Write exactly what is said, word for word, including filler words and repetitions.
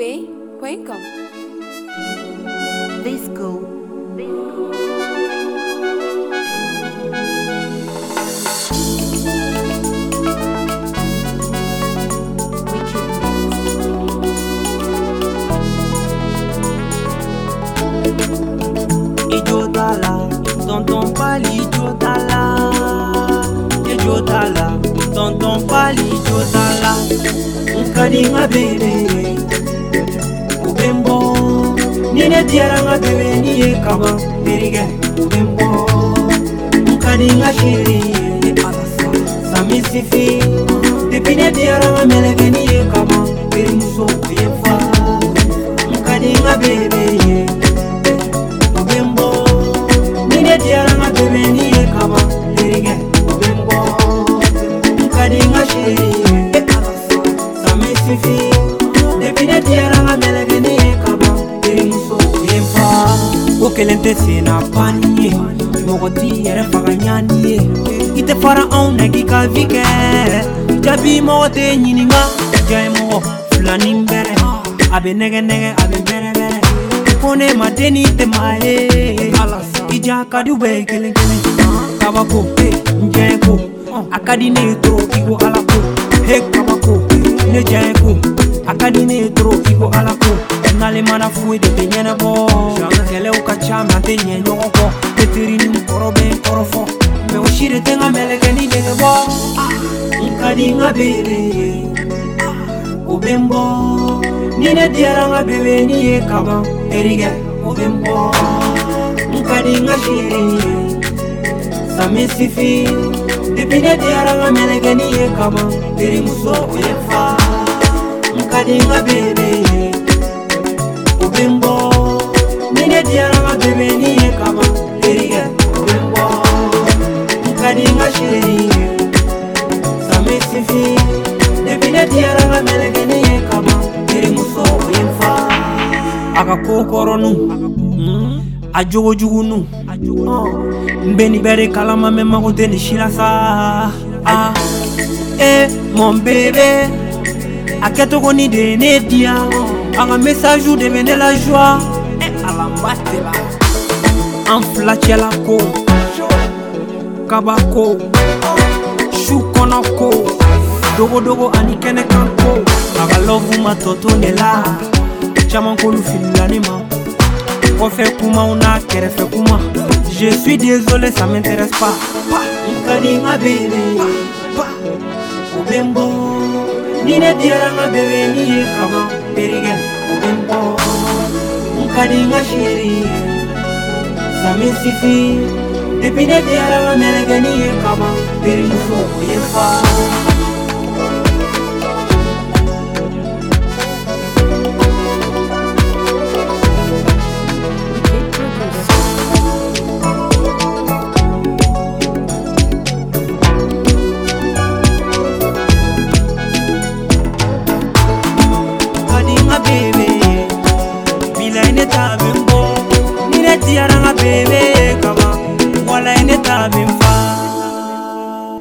way point com. Disco. Ijodala, tonton pali ijodala. Ijodala, tonton pali ijodala. Nkadi nga bebe, ubembo. Nine diara nga bebe niye kama berige ubembo. Nkadi nga shiri, sami sifi. Depine diara nga melege niye kama berimuso uyefa. Nkadi nga bebe. Diara nga bebe niye kama berige ubembo. Nkadi nga shiri sami sifi. Depine diara nga melege niye kama berimuso uyefa. Okelente sena paniye mogoti yere faga nyaniye. Ite fara on negi ka vike jabi mogote nyininga jay mo flani mbere. Abe nege nege abe bere bere. Kone madeni te mae ija kadu be kele kele kabako njeko akadi ne tro igo alako he kabako ne jeko akadi ne tro igo alako nale mana fuwe de tenyana bo kele ukachama te nyenyo ko tetiri ni korobe korofo me oshire tenga meleke ni de bo nkadi ngabere ubembo nine diara ngabebe ni e kaba erige ubembo. Nkadi nga shiri sami sifi. Depine diara nga melege niye kama berimuso uyefa. Nkadi nga bebe ubembo. Nine diara nga bebe niye kama berige ubembo. Nkadi nga shiri sami sifi. Depine diara nga melege niye kama berimuso uyefa. Aka kokoronu mm. Ajogo jugunu oh. Mbeni bere kalama me magote ni shirasa ah. Eh mon bébé aketo koni de nedia anga message ou de bene la joie eh ala matela enflachela ko kabako shukonako dogo dogo anikene kanko aga love matoto nela chama kolu filanima. Refais kuma una kerefe kuma. Je suis désolé, ça m'intéresse pas. Nkadi nga bebe ubembo. Nine diara nga bebe niye kama berige ubembo. Nkadi nga shiri sami sifi. Depine diara nga melege niye kama berimuso uyefa.